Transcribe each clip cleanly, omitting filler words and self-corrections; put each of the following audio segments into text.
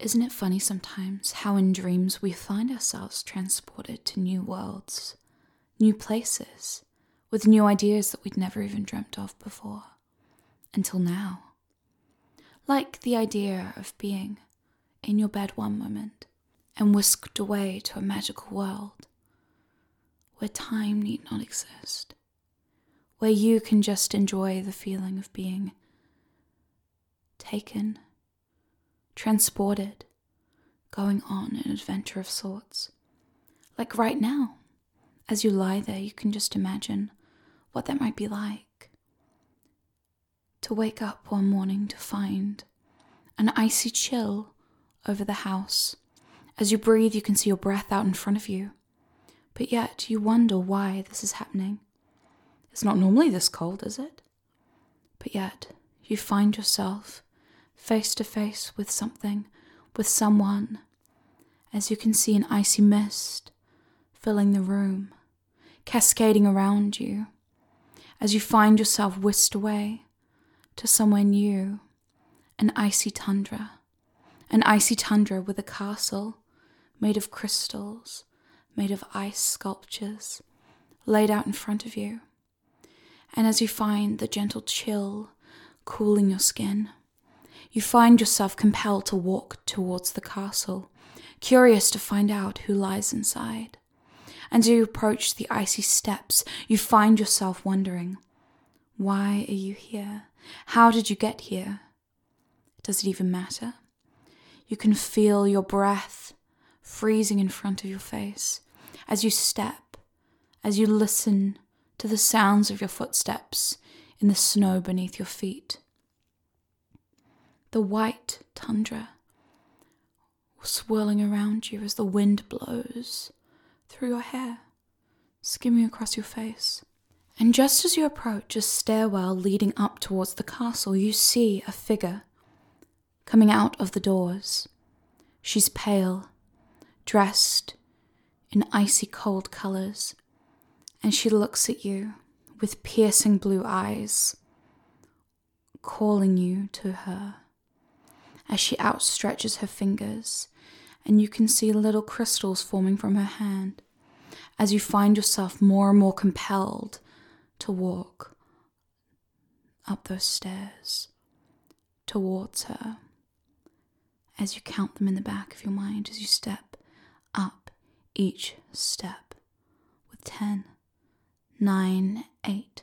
Isn't it funny sometimes how in dreams we find ourselves transported to new worlds, new places, with new ideas that we'd never even dreamt of before, until now? Like the idea of being in your bed one moment and whisked away to a magical world where time need not exist, where you can just enjoy the feeling of being taken, transported, going on an adventure of sorts. Like right now, as you lie there, you can just imagine what that might be like. To wake up one morning to find an icy chill over the house. As you breathe, you can see your breath out in front of you. But yet, you wonder why this is happening. It's not normally this cold, is it? But yet, you find yourself face to face with something, with someone, as you can see an icy mist filling the room, cascading around you, as you find yourself whisked away to somewhere new, an icy tundra with a castle made of crystals, made of ice sculptures, laid out in front of you. And as you find the gentle chill cooling your skin, you find yourself compelled to walk towards the castle, curious to find out who lies inside. And as you approach the icy steps, you find yourself wondering, why are you here? How did you get here? Does it even matter? You can feel your breath freezing in front of your face as you step, as you listen to the sounds of your footsteps in the snow beneath your feet. The white tundra swirling around you as the wind blows through your hair, skimming across your face. And just as you approach a stairwell leading up towards the castle, you see a figure coming out of the doors. She's pale, dressed in icy cold colors, and she looks at you with piercing blue eyes, calling you to her. As she outstretches her fingers, and you can see little crystals forming from her hand, as you find yourself more and more compelled to walk up those stairs towards her, as you count them in the back of your mind, as you step up each step with 10, 9, 8,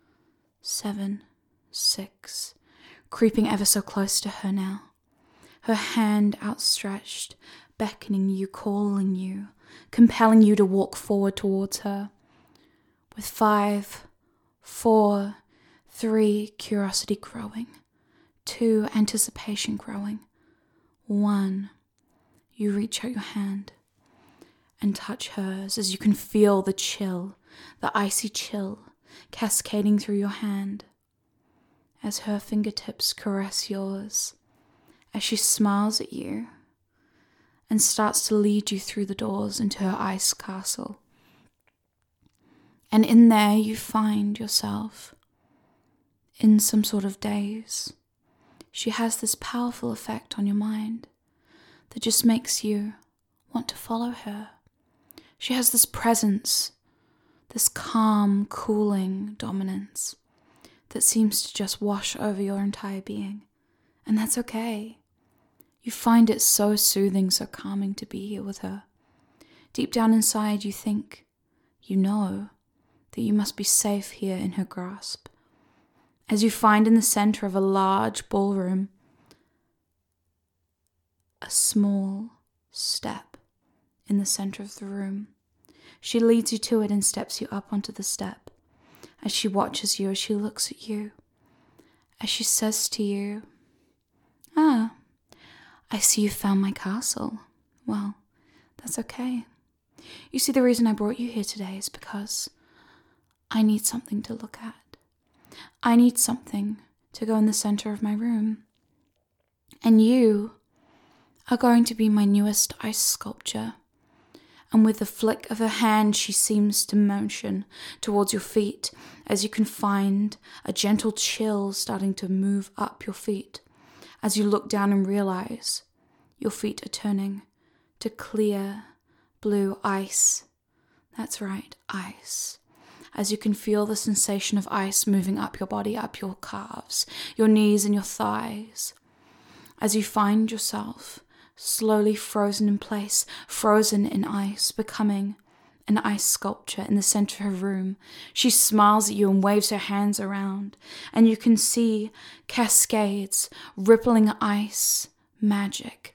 7, 6, creeping ever so close to her now. Her hand outstretched, beckoning you, calling you, compelling you to walk forward towards her. With 5, 4, 3, curiosity growing. 2, anticipation growing. 1, you reach out your hand and touch hers as you can feel the chill, the icy chill, cascading through your hand as her fingertips caress yours, as she smiles at you and starts to lead you through the doors into her ice castle. And in there you find yourself in some sort of daze. She has this powerful effect on your mind that just makes you want to follow her. She has this presence, this calm, cooling dominance that seems to just wash over your entire being. And that's okay. You find it so soothing, so calming to be here with her. Deep down inside you think, you know, that you must be safe here in her grasp. As you find in the center of a large ballroom a small step in the center of the room. She leads you to it and steps you up onto the step. As she watches you, as she looks at you, as she says to you, I see you found my castle. Well, that's okay. You see, the reason I brought you here today is because I need something to look at. I need something to go in the center of my room. And you are going to be my newest ice sculpture. And with the flick of her hand, she seems to motion towards your feet as you can find a gentle chill starting to move up your feet as you look down and realize Your feet are turning to clear blue ice. That's right, ice. As you can feel the sensation of ice moving up your body, up your calves, your knees and your thighs. As you find yourself slowly frozen in place, frozen in ice, becoming an ice sculpture in the center of her room. She smiles at you and waves her hands around, and you can see cascades, rippling ice, magic,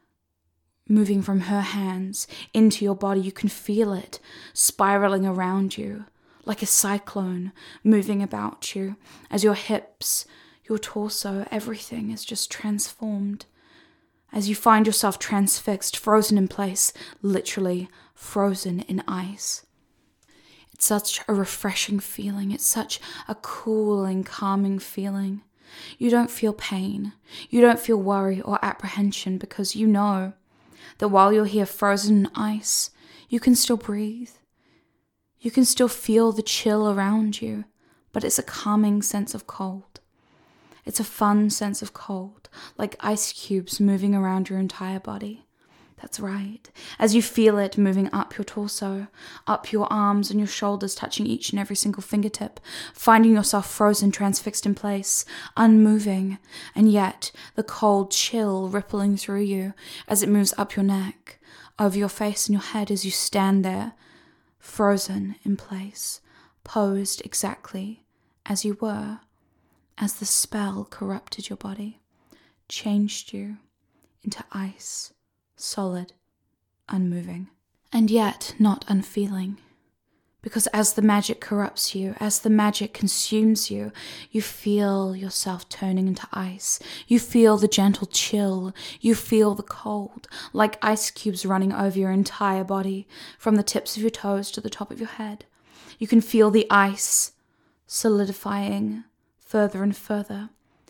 moving from her hands into your body. You can feel it spiraling around you like a cyclone, moving about you as your hips, your torso, everything is just transformed. As you find yourself transfixed, frozen in place, literally frozen in ice. It's such a refreshing feeling. It's such a cooling, calming feeling. You don't feel pain. You don't feel worry or apprehension because you know that while you're here frozen in ice, you can still breathe. You can still feel the chill around you, but it's a calming sense of cold. It's a fun sense of cold, like ice cubes moving around your entire body. That's right. As you feel it moving up your torso, up your arms and your shoulders, touching each and every single fingertip, finding yourself frozen, transfixed in place, unmoving, and yet the cold chill rippling through you as it moves up your neck, over your face and your head as you stand there, frozen in place, posed exactly as you were, as the spell corrupted your body, changed you into ice, solid, unmoving, and yet not unfeeling. Because as the magic corrupts you, as the magic consumes you, you feel yourself turning into ice. You feel the gentle chill. You feel the cold, like ice cubes running over your entire body, from the tips of your toes to the top of your head. You can feel the ice solidifying further and further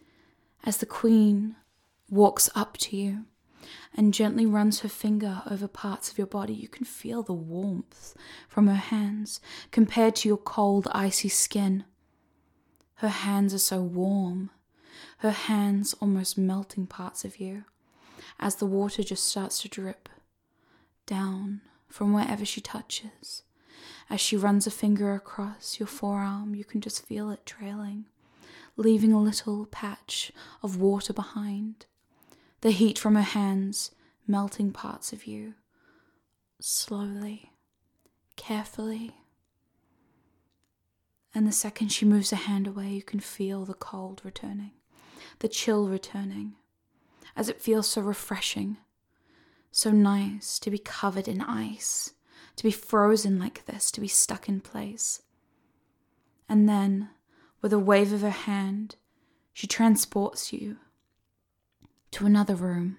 as the queen walks up to you and gently runs her finger over parts of your body. You can feel the warmth from her hands compared to your cold, icy skin. Her hands are so warm, her hands almost melting parts of you as the water just starts to drip down from wherever she touches. As she runs a finger across your forearm, you can just feel it trailing, leaving a little patch of water behind. The heat from her hands melting parts of you, slowly, carefully. And the second she moves her hand away, you can feel the cold returning, the chill returning, as it feels so refreshing, so nice to be covered in ice, to be frozen like this, to be stuck in place. And then, with a wave of her hand, she transports you to another room,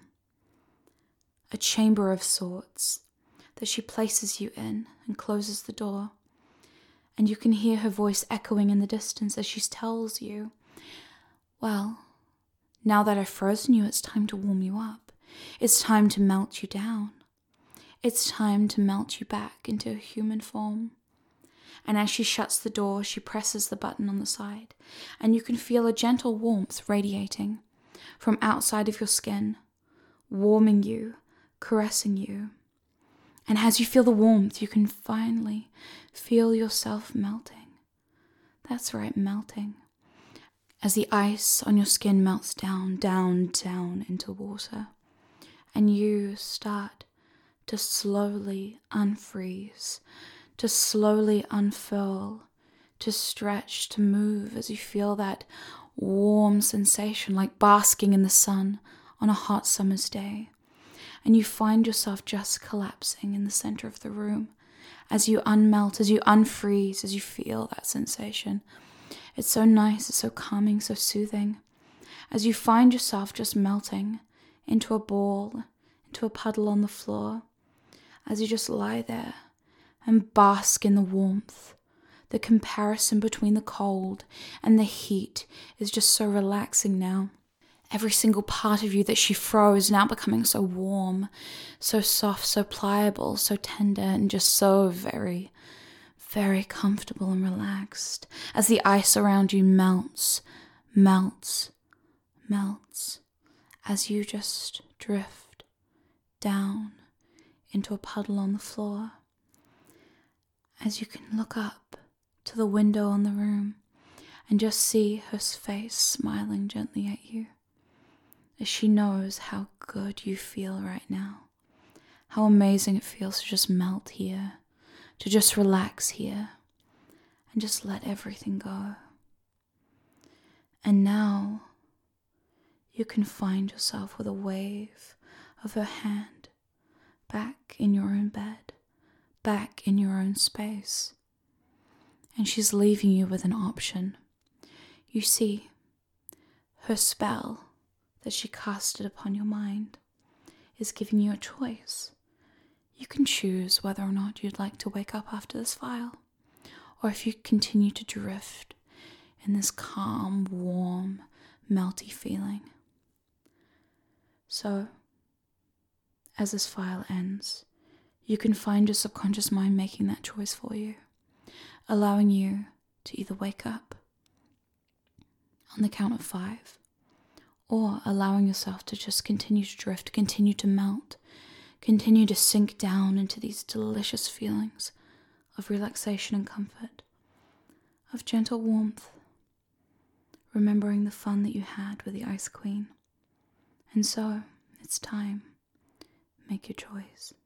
a chamber of sorts that she places you in and closes the door. And you can hear her voice echoing in the distance as she tells you, well, now that I've frozen you, it's time to warm you up. It's time to melt you down. It's time to melt you back into a human form. And as she shuts the door, she presses the button on the side, and you can feel a gentle warmth radiating from outside of your skin, warming you, caressing you. And as you feel the warmth, you can finally feel yourself melting. That's right, melting. As the ice on your skin melts down, down, down into water, and you start to slowly unfreeze, to slowly unfurl, to stretch, to move as you feel that warm sensation like basking in the sun on a hot summer's day. And you find yourself just collapsing in the center of the room as you unmelt, as you unfreeze, as you feel that sensation. It's so nice, it's so calming, so soothing. As you find yourself just melting into a ball, into a puddle on the floor, as you just lie there and bask in the warmth. The comparison between the cold and the heat is just so relaxing now. Every single part of you that she froze now becoming so warm, so soft, so pliable, so tender, and just so very, very comfortable and relaxed as the ice around you melts, melts, melts, as you just drift down into a puddle on the floor, as you can look up to the window on the room and just see her face smiling gently at you, as she knows how good you feel right now, how amazing it feels to just melt here, to just relax here, and just let everything go. And now you can find yourself with a wave of her hand back in your own bed, back in your own space. And she's leaving you with an option. You see, her spell that she casted upon your mind is giving you a choice. You can choose whether or not you'd like to wake up after this file, or if you continue to drift in this calm, warm, melty feeling. So, as this file ends, you can find your subconscious mind making that choice for you, allowing you to either wake up on the count of 5, or allowing yourself to just continue to drift, continue to melt, continue to sink down into these delicious feelings of relaxation and comfort, of gentle warmth, remembering the fun that you had with the Ice Queen. And so, it's time. Make your choice.